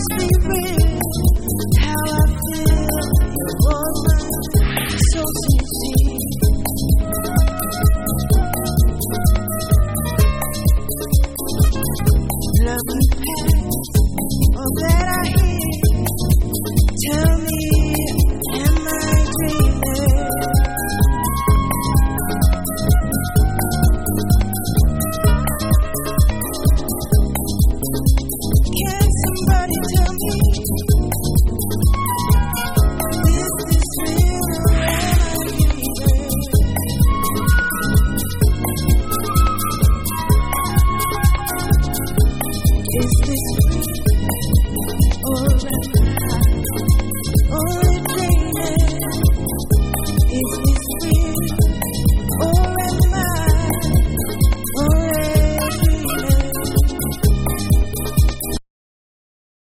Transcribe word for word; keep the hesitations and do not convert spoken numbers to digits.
me real how I feel. Woman, so sincere. Love me past all that I hear.